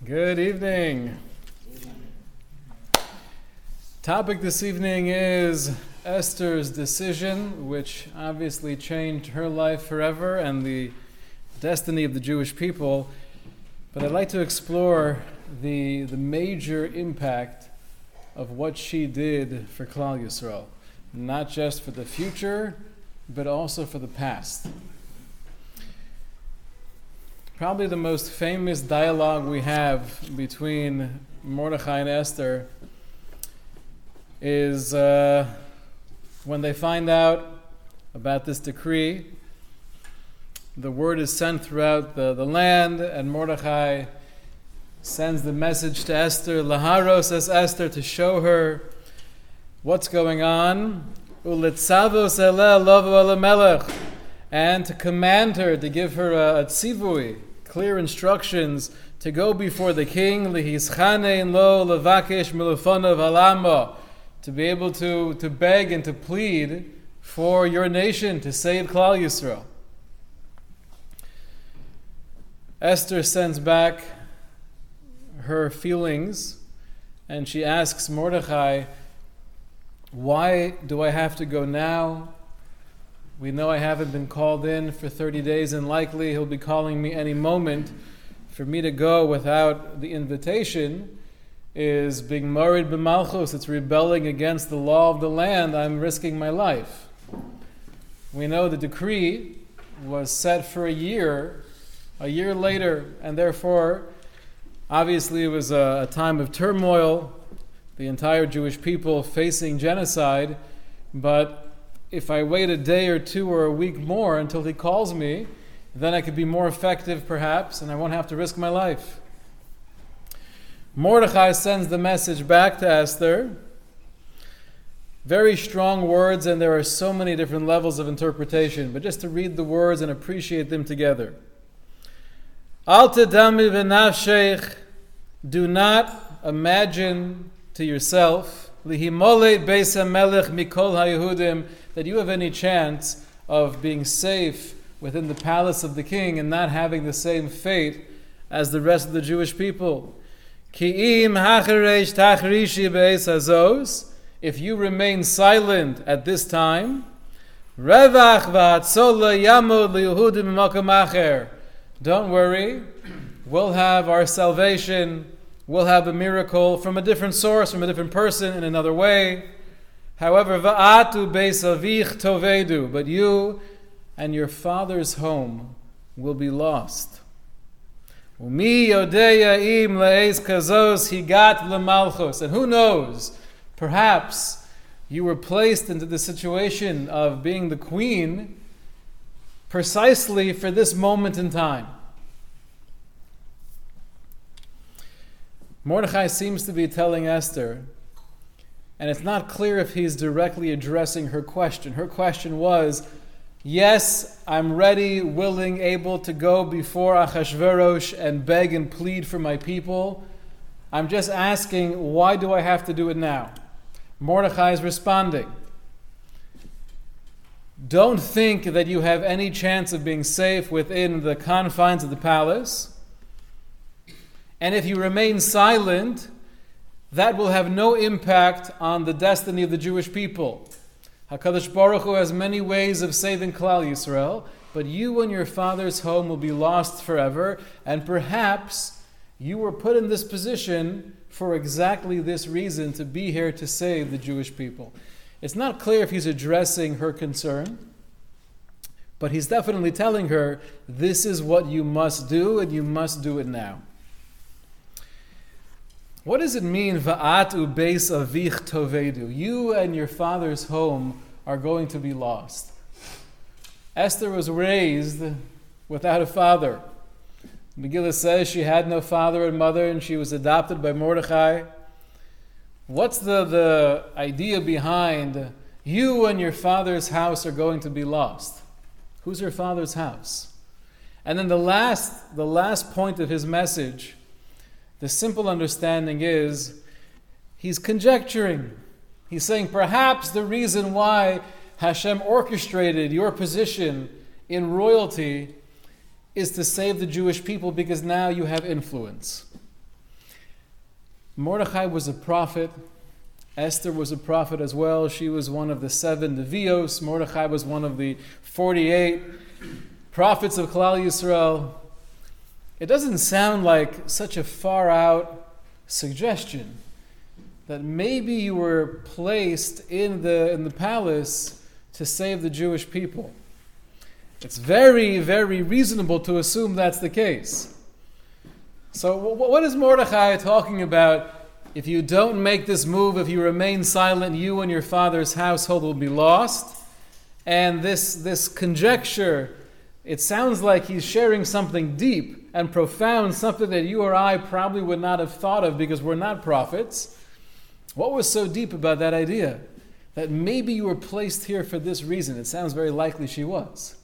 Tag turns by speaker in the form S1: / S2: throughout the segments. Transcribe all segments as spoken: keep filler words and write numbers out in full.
S1: Good evening. Topic this evening is Esther's decision, which obviously changed her life forever and the destiny of the Jewish people. But I'd like to explore the, the major impact of what she did for Klal Yisrael, not just for the future, but also for the past. Probably the most famous dialogue we have between Mordechai and Esther is uh, when they find out about this decree. The word is sent throughout the, the land, and Mordechai sends the message to Esther, Laharos es Esther, to show her what's going on, Ulitzavos eleh lovo el melech, and to command her, to give her a, a tzivui, clear instructions to go before the king, lihischane lo levakesh milufonav alamo, to be able to, to beg and to plead for your nation, to save Klal Yisrael. Esther sends back her feelings, and she asks Mordechai, why do I have to go now? We know I haven't been called in for thirty days, and likely he'll be calling me any moment. For me to go without the invitation is being married b'malchus. It's rebelling against the law of the land. I'm risking my life. We know the decree was set for a year, a year later, and therefore, obviously it was a, a time of turmoil, the entire Jewish people facing genocide, but if I wait a day or two or a week more until he calls me, then I could be more effective perhaps, and I won't have to risk my life. Mordechai sends the message back to Esther. Very strong words, and there are so many different levels of interpretation, but just to read the words and appreciate them together. Al tedami v'nafshech, do not imagine to yourself, lihimolet beis hamelech mikol haYehudim, that you have any chance of being safe within the palace of the king and not having the same fate as the rest of the Jewish people. Ki im hacharesh tachrishi beis hazos, if you remain silent at this time, revach v'hatzola yamod liYehudim b'makom acher, don't worry, we'll have our salvation, we'll have a miracle from a different source, from a different person, in another way. However, va'atu beis avich tovedu, but you and your father's home will be lost. Umi yodeya im le'ez kazos higat lemalchus, and who knows, perhaps you were placed into the situation of being the queen precisely for this moment in time. Mordechai seems to be telling Esther, and it's not clear if he's directly addressing her question. Her question was, yes, I'm ready, willing, able to go before Achashverosh and beg and plead for my people. I'm just asking, why do I have to do it now? Mordechai is responding, don't think that you have any chance of being safe within the confines of the palace. And if you remain silent, that will have no impact on the destiny of the Jewish people. HaKadosh Baruch Hu has many ways of saving Klal Yisrael, but you and your father's home will be lost forever, and perhaps you were put in this position for exactly this reason, to be here to save the Jewish people. It's not clear if he's addressing her concern, but he's definitely telling her, this is what you must do, and you must do it now. What does it mean, va'atu beis avich tovedu? You and your father's home are going to be lost. Esther was raised without a father. Megillah says she had no father and mother, and she was adopted by Mordechai. What's the, the idea behind you and your father's house are going to be lost? Who's your father's house? And then the last, the last point of his message, the simple understanding is, he's conjecturing. He's saying perhaps the reason why Hashem orchestrated your position in royalty is to save the Jewish people because now you have influence. Mordechai was a prophet. Esther was a prophet as well. She was one of the seven Nevios. Mordechai was one of the forty-eight prophets of Klal Yisrael. It doesn't sound like such a far-out suggestion that maybe you were placed in the, in the palace to save the Jewish people. It's very, very reasonable to assume that's the case. So what is Mordechai talking about? If you don't make this move, if you remain silent, you and your father's household will be lost. And this, this conjecture, it sounds like he's sharing something deep and profound, something that you or I probably would not have thought of because we're not prophets. What was so deep about that idea? That maybe you were placed here for this reason. It sounds very likely she was.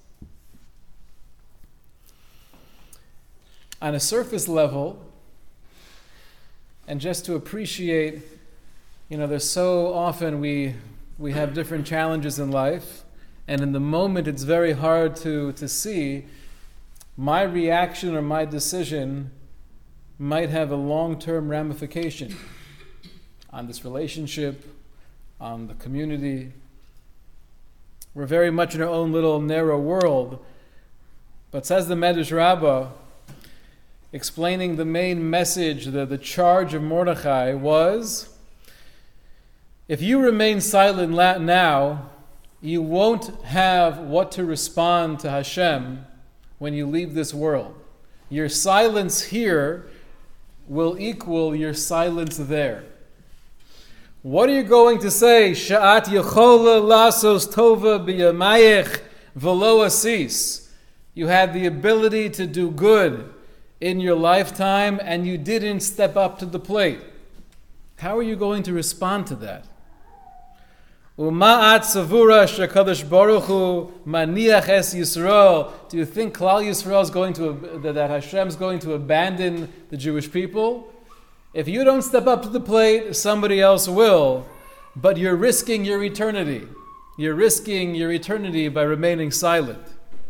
S1: On a surface level, and just to appreciate, you know, there's so often we we have different challenges in life, and in the moment it's very hard to, to see my reaction or my decision might have a long-term ramification on this relationship, on the community. We're very much in our own little narrow world. But says the Medrash Rabbah, explaining the main message, the, the charge of Mordechai was, if you remain silent now, you won't have what to respond to Hashem when you leave this world. Your silence here will equal your silence there. What are you going to say? Sha'at yechola lasos tova b'yamayech v'lo asis. You had the ability to do good in your lifetime, and you didn't step up to the plate. How are you going to respond to that? Uma'at savura shekadosh baruch hu maniach es Yisrael. Do you think Klal Yisrael is going to, that Hashem is going to abandon the Jewish people? If you don't step up to the plate, somebody else will. But you're risking your eternity. You're risking your eternity by remaining silent.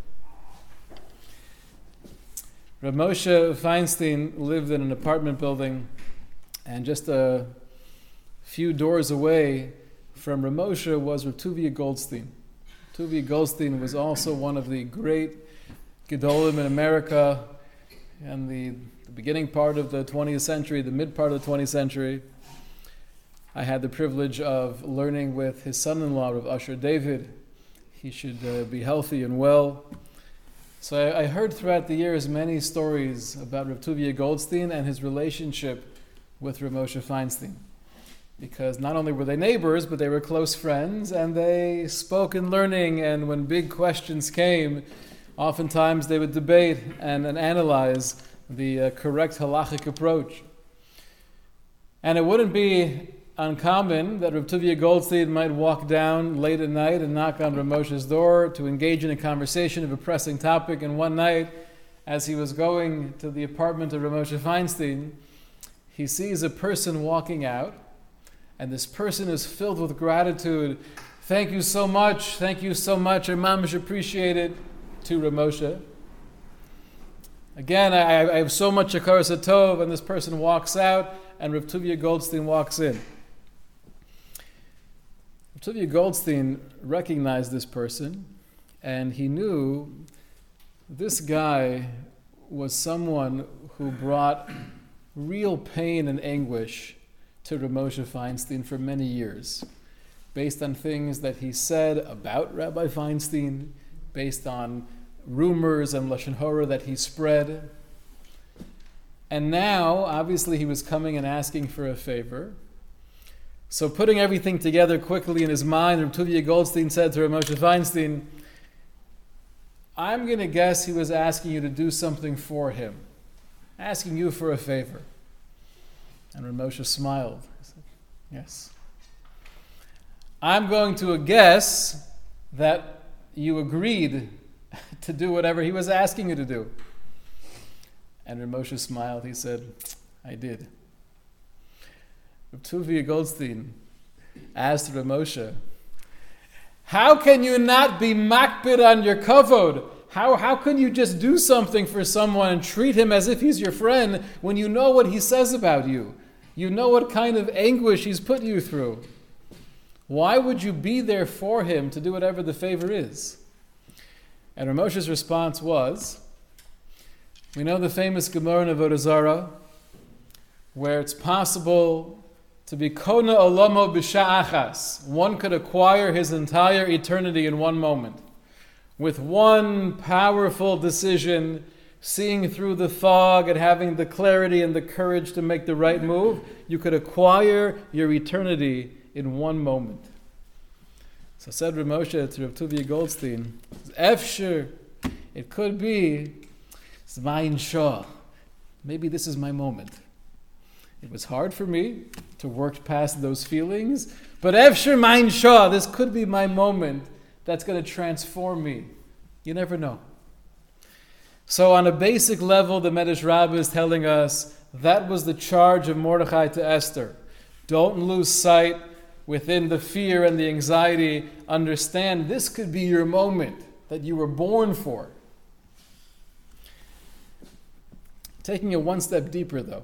S1: Rav Moshe Feinstein lived in an apartment building, and just a few doors away from Rav Moshe was Rav Tuvia Goldstein. Tuvia Goldstein was also one of the great Gedolim in America in the, the beginning part of the twentieth century, the mid part of the twentieth century. I had the privilege of learning with his son-in-law, Rav Usher David. He should uh, be healthy and well. So I, I heard throughout the years many stories about Rav Tuvia Goldstein and his relationship with Rav Moshe Feinstein. Because not only were they neighbors, but they were close friends, and they spoke in learning, and when big questions came, oftentimes they would debate and, and analyze the uh, correct halachic approach. And it wouldn't be uncommon that Rav Tuvia Goldstein might walk down late at night and knock on Rav Moshe's door to engage in a conversation of a pressing topic. And one night, as he was going to the apartment of Rav Moshe Feinstein, he sees a person walking out, and this person is filled with gratitude. Thank you so much, thank you so much, I mamish appreciate it, to Rav Moshe. Again, I, I have so much hakaras hatov, and this person walks out, and Rav Tuvia Goldstein walks in. Tuvia Goldstein recognized this person, and he knew this guy was someone who brought real pain and anguish to Rav Moshe Feinstein for many years, based on things that he said about Rabbi Feinstein, based on rumors and lashon hara that he spread. And now, obviously, he was coming and asking for a favor. So putting everything together quickly in his mind, Rav Tuvia Goldstein said to Rav Moshe Feinstein, I'm going to guess he was asking you to do something for him, asking you for a favor. And Rav Moshe smiled. He said, yes. I'm going to guess that you agreed to do whatever he was asking you to do. And Rav Moshe smiled. He said, I did. Rav Tuvia Goldstein asked Rav Moshe, how can you not be makpid on your kavod? How, how can you just do something for someone and treat him as if he's your friend when you know what he says about you? You know what kind of anguish he's put you through. Why would you be there for him to do whatever the favor is? And Rav Moshe's response was, we know the famous Gemara in Avodah Zarah, where it's possible to be kona olamo b'sha achas. One could acquire his entire eternity in one moment. With one powerful decision, seeing through the fog and having the clarity and the courage to make the right move, you could acquire your eternity in one moment. So said Rav Moshe to Rav Tuvia Goldstein, Efshir, it could be Zvayin Shah. Maybe this is my moment. It was hard for me to work past those feelings, but Efshir Mayin Shah, this could be my moment that's going to transform me. You never know. So on a basic level, the Medrash Rabbah is telling us that was the charge of Mordechai to Esther. Don't lose sight within the fear and the anxiety. Understand this could be your moment that you were born for. Taking it one step deeper though.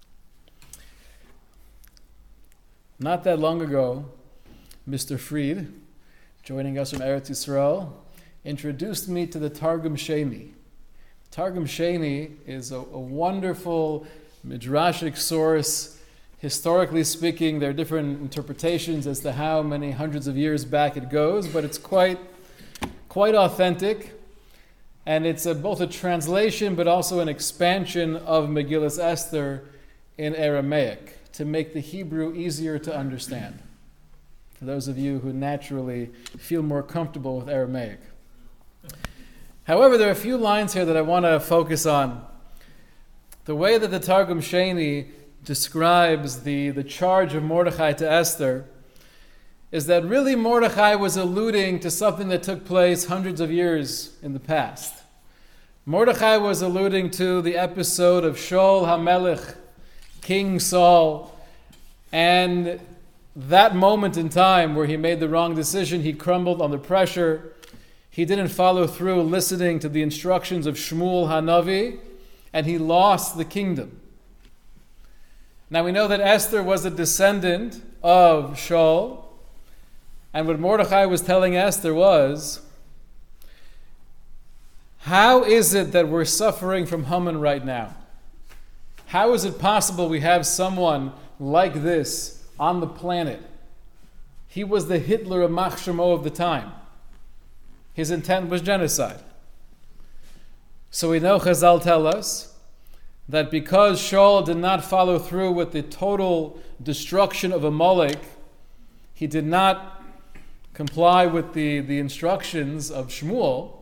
S1: Not that long ago, Mister Fried, joining us from Eretz Yisrael, introduced me to the Targum Sheni. Targum Sheni is a, a wonderful midrashic source. Historically speaking, there are different interpretations as to how many hundreds of years back it goes, but it's quite, quite authentic. And it's a, both a translation but also an expansion of Megillas Esther in Aramaic to make the Hebrew easier to understand. For those of you who naturally feel more comfortable with Aramaic. However, there are a few lines here that I want to focus on. The way that the Targum Sheni describes the, the charge of Mordechai to Esther is that really Mordechai was alluding to something that took place hundreds of years in the past. Mordechai was alluding to the episode of Shaul HaMelech, King Saul, and that moment in time where he made the wrong decision, he crumbled under pressure. He didn't follow through listening to the instructions of Shmuel HaNavi, and he lost the kingdom. Now we know that Esther was a descendant of Shaul, and what Mordechai was telling Esther was, how is it that we're suffering from Haman right now? How is it possible we have someone like this on the planet? He was the Hitler of Mach Shemo of the time. His intent was genocide. So we know Chazal tell us that because Shaul did not follow through with the total destruction of Amalek, he did not comply with the, the instructions of Shmuel,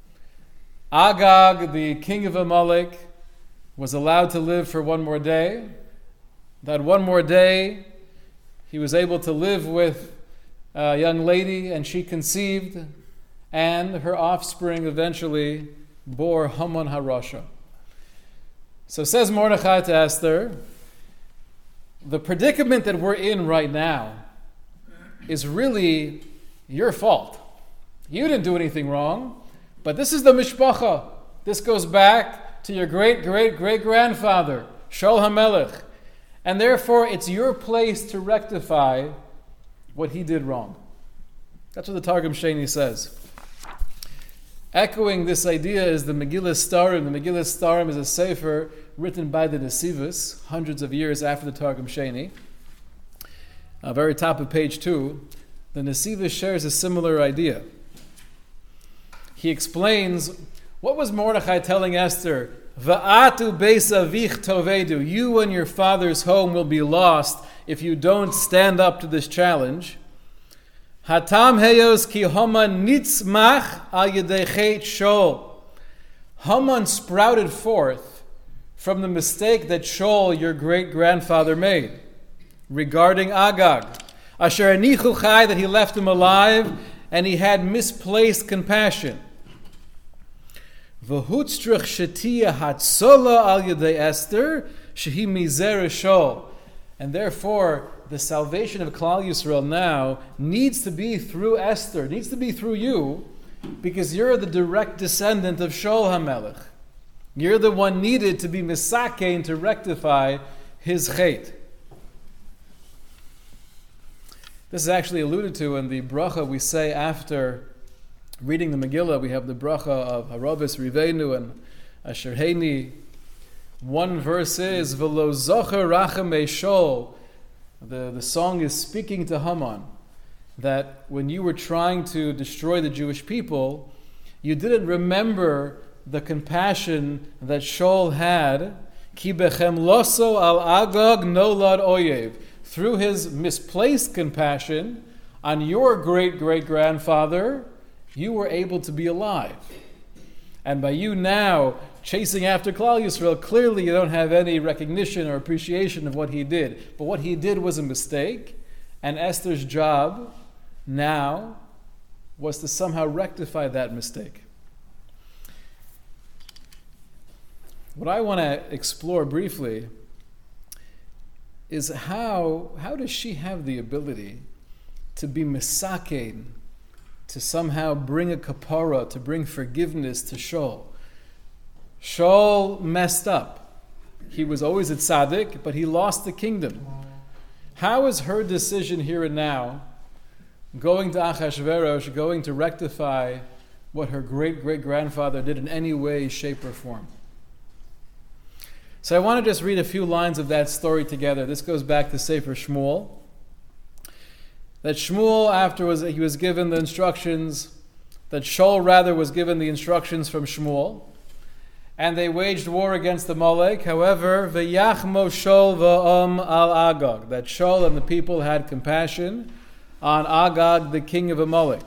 S1: Agag, the king of Amalek, was allowed to live for one more day. That one more day, he was able to live with a young lady, and she conceived, and her offspring eventually bore Haman HaRasha. So says Mordechai to Esther, the predicament that we're in right now is really your fault. You didn't do anything wrong, but this is the mishpacha. This goes back to your great, great, great grandfather, Shaul HaMelech. And therefore, it's your place to rectify what he did wrong. That's what the Targum Sheni says. Echoing this idea is the Megillas Starim. The Megillas Starim is a sefer written by the Nesivos, hundreds of years after the Targum Sheni. Uh, very top of page two, the Nesivos shares a similar idea. He explains, what was Mordechai telling Esther? Va'atu beis avich tovedu. You and your father's home will be lost if you don't stand up to this challenge. Hatam heyos ki Haman nitzmach al yedei chet Shaul. Haman sprouted forth from the mistake that Shaul, your great-grandfather, made regarding Agag. Asher anichu chai, that he left him alive, and he had misplaced compassion. V'hutzrich shetia hatzola al yedei Esther shehi mizera Shaul. And therefore, the salvation of Klal Yisrael now needs to be through Esther, needs to be through you, because you're the direct descendant of Shaul HaMelech. You're the one needed to be misakein to rectify his chait. This is actually alluded to in the bracha we say after reading the Megillah. We have the bracha of Haravis Rivenu and Asher Heini. One verse is V'lo zocher rachamei Shol. The, the song is speaking to Haman that when you were trying to destroy the Jewish people, you didn't remember the compassion that Shaul had. Ki bechem loso al Agag nolad oyev. Through his misplaced compassion on your great-great-grandfather, you were able to be alive. And by you now chasing after Klal Yisrael, clearly you don't have any recognition or appreciation of what he did. But what he did was a mistake, and Esther's job now was to somehow rectify that mistake. What I want to explore briefly is how, how does she have the ability to be misakein, to somehow bring a kapara, to bring forgiveness to Shaul. Shaul messed up. He was always a tzaddik, but he lost the kingdom. How is her decision here and now, going to Achashverosh, going to rectify what her great-great-grandfather did in any way, shape, or form? So I want to just read a few lines of that story together. This goes back to Sefer Shmuel. That Shmuel, after was, he was given the instructions, that Shaul rather was given the instructions from Shmuel, and they waged war against the Amalek. However, v'yachmo Shaul v'om al Agag, that Shaul and the people had compassion on Agag, the king of Amalek.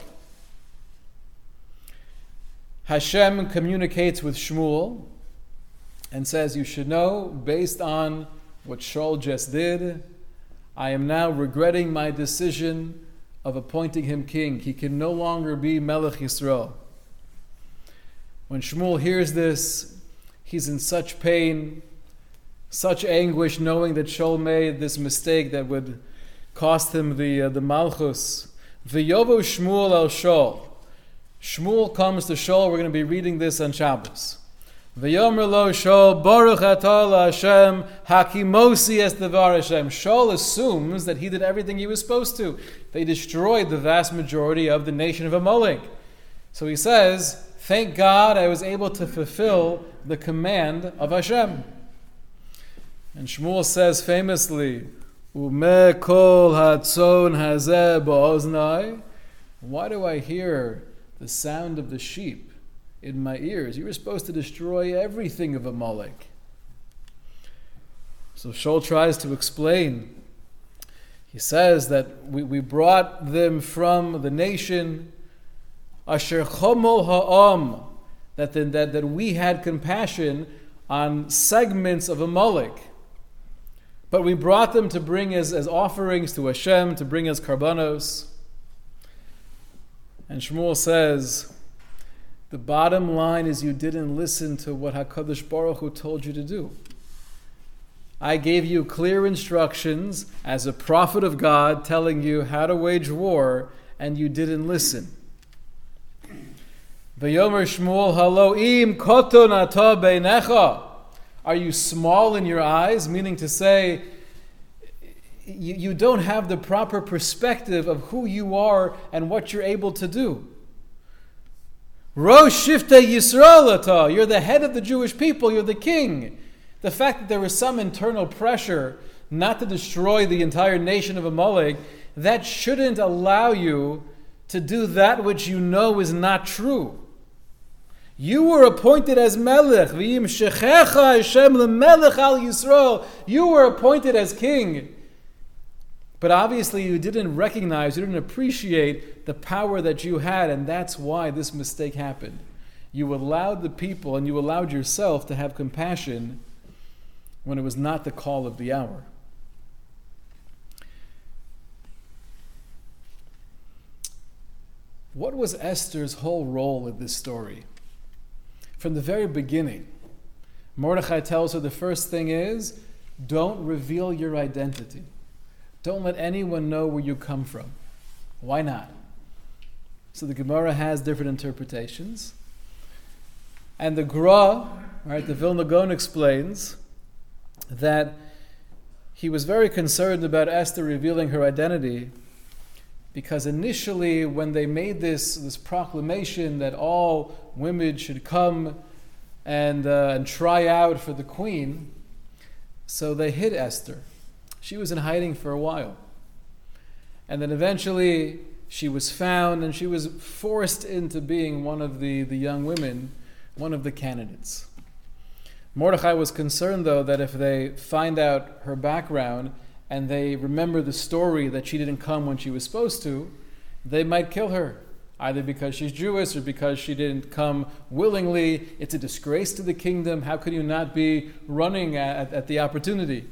S1: Hashem communicates with Shmuel and says, you should know, based on what Shaul just did, I am now regretting my decision of appointing him king. He can no longer be Melech Yisrael. When Shmuel hears this, he's in such pain, such anguish, knowing that Shaul made this mistake that would cost him the uh, the Malchus. V'yovo Shmuel el Shaul. Shmuel comes to Shaul. We're going to be reading this on Shabbos. V'yomer lo Shaul baruch atah Hashem hakimosi es devar Hashem. Shaul assumes that he did everything he was supposed to. They destroyed the vast majority of the nation of Amalek. So he says, thank God I was able to fulfill the command of Hashem. And Shmuel says famously, Umeh kol hatzon hazeh ba'oznai. Why do I hear the sound of the sheep in my ears? You were supposed to destroy everything of Amalek. So Shaul tries to explain. He says that we, we brought them from the nation, Asher chomol ha'am, that, that, that we had compassion on segments of Amalek. But we brought them to bring as, as offerings to Hashem, to bring as karbanos. And Shmuel says, the bottom line is you didn't listen to what HaKadosh Baruch Hu told you to do. I gave you clear instructions as a prophet of God telling you how to wage war, and you didn't listen. V'yomer Shmuel halo im koton ata beinecha. Are you small in your eyes? Meaning to say, you, you don't have the proper perspective of who you are and what you're able to do. Rosh Shiftei Yisrael ata. You're the head of the Jewish people. You're the king. The fact that there was some internal pressure not to destroy the entire nation of Amalek, that shouldn't allow you to do that which you know is not true. You were appointed as Melech. V'yim shechecha Hashem lemelech al Yisrael. You were appointed as king. But obviously you didn't recognize, you didn't appreciate the power that you had, and that's why this mistake happened. You allowed the people and you allowed yourself to have compassion when it was not the call of the hour. What was Esther's whole role in this story? From the very beginning, Mordechai tells her the first thing is, don't reveal your identity. Don't let anyone know where you come from. Why not? So the Gemara has different interpretations. And the Gra, right, the Vilna Gaon explains that he was very concerned about Esther revealing her identity Because initially, when they made this, this proclamation that all women should come and, uh, and try out for the queen, so they hid Esther. She was in hiding for a while. And then eventually she was found and she was forced into being one of the, the young women, one of the candidates. Mordechai was concerned, though, that if they find out her background and they remember the story that she didn't come when she was supposed to, they might kill her, either because she's Jewish or because she didn't come willingly. It's a disgrace to the kingdom. How could you not be running at, at the opportunity?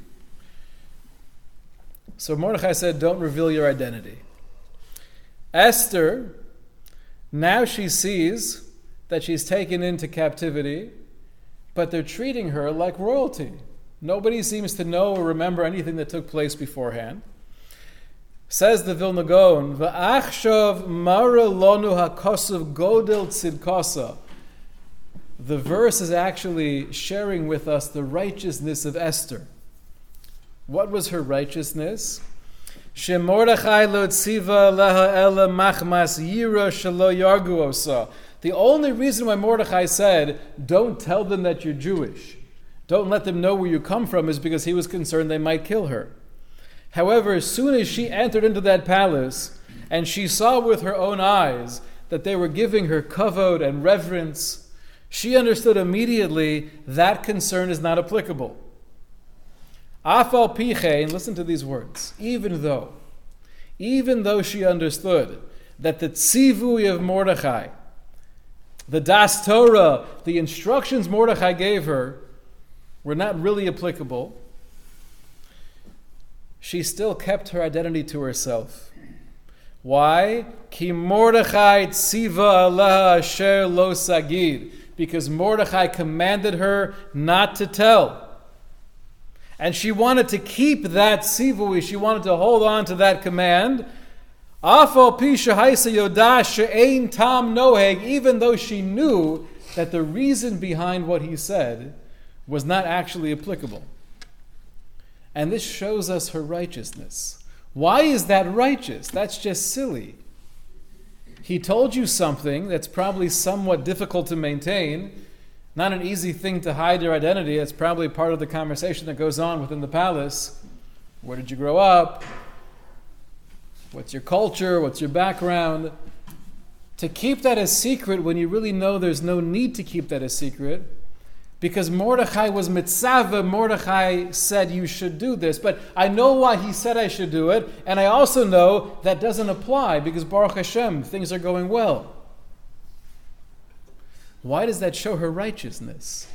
S1: So Mordechai said, don't reveal your identity. Esther, now she sees that she's taken into captivity, but they're treating her like royalty. Nobody seems to know or remember anything that took place beforehand. Says the Vilna Gaon, "V'achshav mara lonu hakosav godel tzidkasa." The verse is actually sharing with us the righteousness of Esther. What was her righteousness? Shemordechai lo tziva leha ela machmas yira shelo yargu osa. The only reason why Mordechai said, don't tell them that you're Jewish, don't let them know where you come from, is because he was concerned they might kill her. However, as soon as she entered into that palace and she saw with her own eyes that they were giving her kavod and reverence, she understood immediately that concern is not applicable. Afal pichein, listen to these words, even though, even though she understood that the tzivui of Mordechai, the Das Torah, the instructions Mordechai gave her, were not really applicable, she still kept her identity to herself. Why? Ki Mordechai tziva alaha asher lo sagid. Because Mordechai commanded her not to tell. And she wanted to keep that tzivui, she wanted to hold on to that command. Afal pi shehaisa yodah she'ein tam noheg, even though she knew that the reason behind what he said was not actually applicable. And this shows us her righteousness. Why is that righteous? That's just silly. He told you something that's probably somewhat difficult to maintain, not an easy thing to hide your identity. It's probably part of the conversation that goes on within the palace. Where did you grow up? What's your culture? What's your background? To keep that a secret when you really know there's no need to keep that a secret, because Mordechai was mitzvah, Mordechai said you should do this, but I know why he said I should do it, and I also know that doesn't apply because Baruch Hashem, things are going well. Why does that show her righteousness?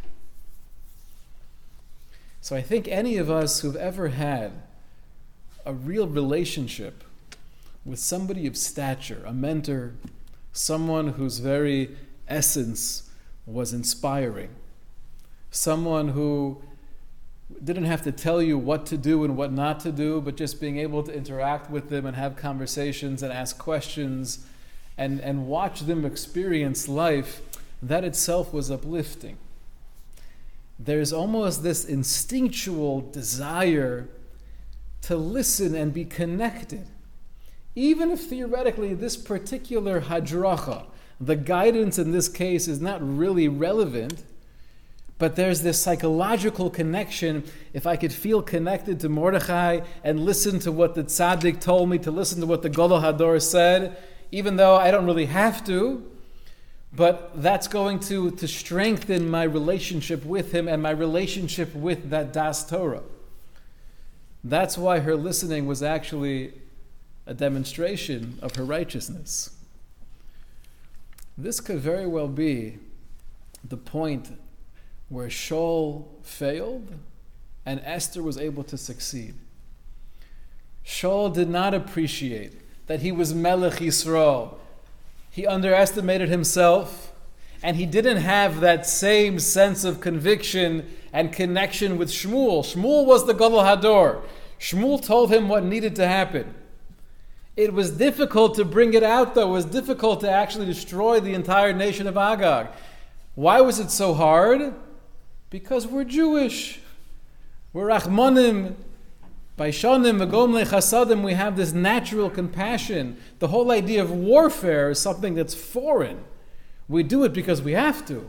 S1: So I think any of us who've ever had a real relationship with somebody of stature, a mentor, someone whose very essence was inspiring, someone who didn't have to tell you what to do and what not to do, but just being able to interact with them and have conversations and ask questions and, and watch them experience life, that itself was uplifting. There's almost this instinctual desire to listen and be connected. Even if theoretically this particular hadracha, the guidance in this case, is not really relevant, but there's this psychological connection. If I could feel connected to Mordechai and listen to what the tzaddik told me, to listen to what the Gadol Hador said, even though I don't really have to, but that's going to, to strengthen my relationship with him and my relationship with that Das Torah. That's why her listening was actually a demonstration of her righteousness. This could very well be the point where Shaul failed and Esther was able to succeed. Shaul did not appreciate that he was Melech Yisrael. He underestimated himself, and he didn't have that same sense of conviction and connection with Shmuel. Shmuel was the Gadol Hador. Shmuel told him what needed to happen. It was difficult to bring it out, though. It was difficult to actually destroy the entire nation of Agag. Why was it so hard? Because we're Jewish. We're Rachmanim. By shonim v'gomlei chasadim, we have this natural compassion. The whole idea of warfare is something that's foreign. We do it because we have to.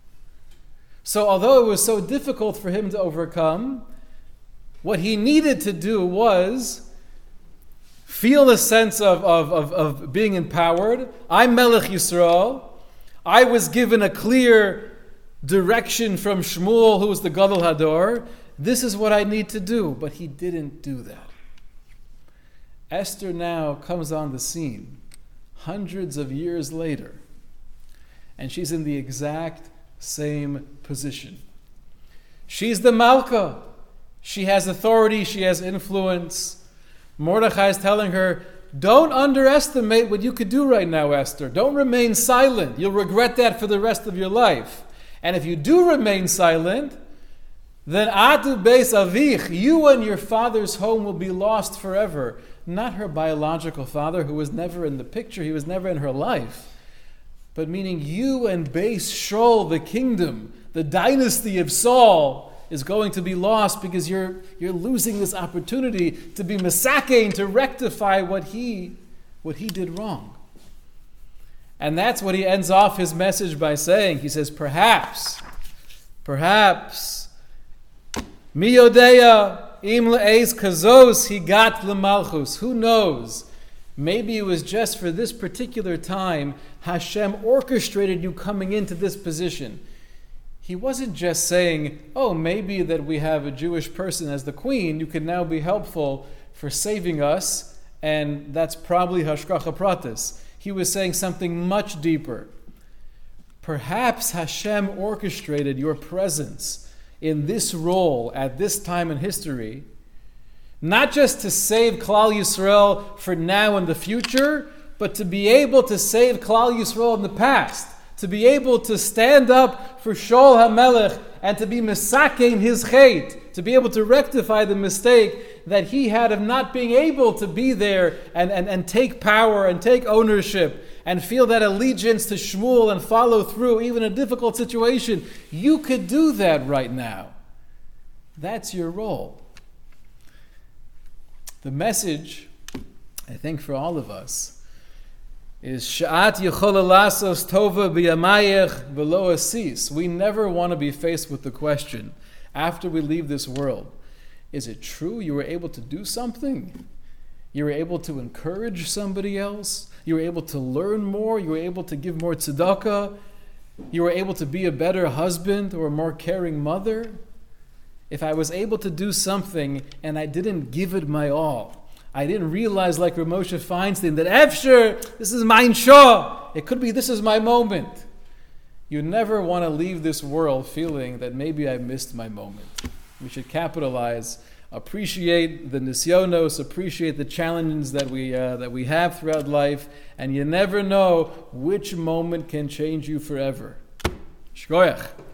S1: So although it was so difficult for him to overcome, what he needed to do was feel a sense of, of, of, of being empowered. I'm Melech Yisrael. I was given a clear direction from Shmuel, who was the Gadol Hador. This is what I need to do. But he didn't do that. Esther now comes on the scene hundreds of years later, and she's in the exact same position. She's the Malka. She has authority, she has influence. Mordechai is telling her, don't underestimate what you could do right now, Esther. Don't remain silent. You'll regret that for the rest of your life. And if you do remain silent, then Atu Beis Avich, you and your father's home will be lost forever. Not her biological father, who was never in the picture, he was never in her life. But meaning you and Beis Shol, the kingdom, the dynasty of Saul, is going to be lost because you're you're losing this opportunity to be mesakein, to rectify what he what he did wrong. And that's what he ends off his message by saying. He says, perhaps, perhaps, mi yodeya im le'ez kazos higat lemalchus. Who knows? Maybe it was just for this particular time Hashem orchestrated you coming into this position. He wasn't just saying, oh, maybe that we have a Jewish person as the queen, you can now be helpful for saving us, and that's probably hashgacha pratis. He was saying something much deeper. Perhaps Hashem orchestrated your presence in this role at this time in history, not just to save Klal Yisrael for now and the future, but to be able to save Klal Yisrael in the past. To be able to stand up for Shaul HaMelech and to be mesakein his chait, to be able to rectify the mistake that he had of not being able to be there and, and, and take power and take ownership and feel that allegiance to Shmuel and follow through even in a difficult situation. You could do that right now. That's your role. The message, I think, for all of us is Sha'at Yechola Lasos Tova B'yamayech V'lo Asis. We never want to be faced with the question, after we leave this world, is it true you were able to do something? You were able to encourage somebody else? You were able to learn more? You were able to give more tzedakah? You were able to be a better husband or a more caring mother? If I was able to do something and I didn't give it my all, I didn't realize, like Rav Moshe Feinstein, that Efsher, this is mein shah. It could be this is my moment. You never want to leave this world feeling that maybe I missed my moment. We should capitalize, appreciate the nisyonos, appreciate the challenges that we uh, that we have throughout life, and you never know which moment can change you forever. Shkoyach.